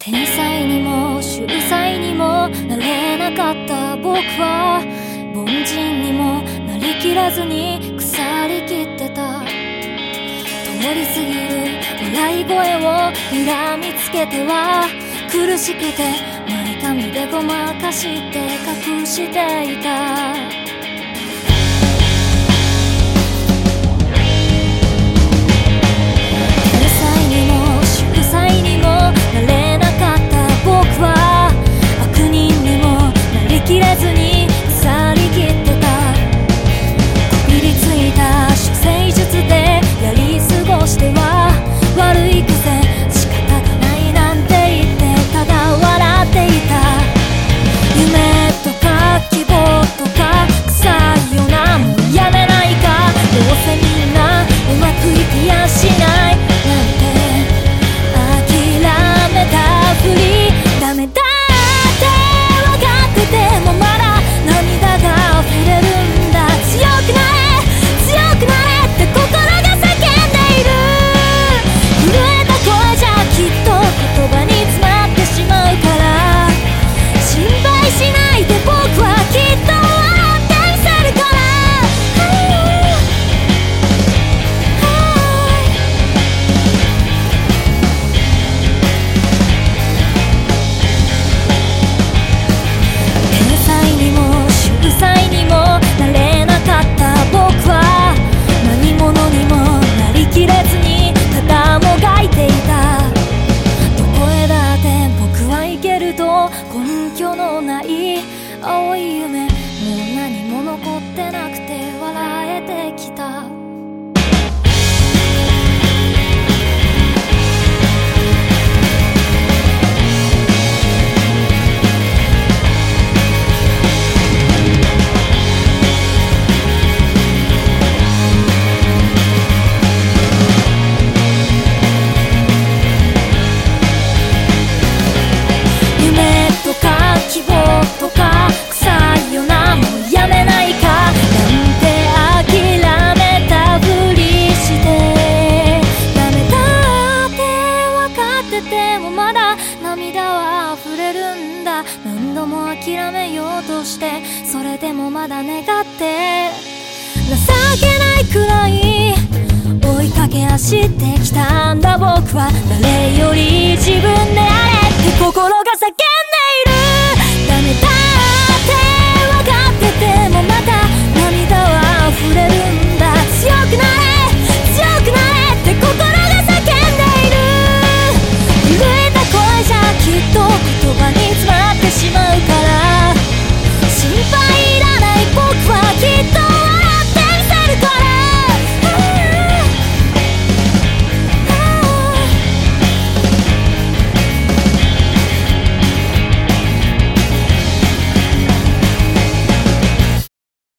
天才にも秀才にもなれなかった僕は凡人にもなりきれずに腐りきってた。通り過ぎる笑い声を睨みつけては苦しくて前髪でごまかして隠していた。根拠のない青い夢、もう何も残ってなくて笑えてきた。希望とか臭いよな、もうやめないかなんて諦めたふりしてダメだって分かっててもまだ涙は溢れるんだ。何度も諦めようとしてそれでもまだ願って情けないくらい追いかけ走ってきたんだ。僕は誰より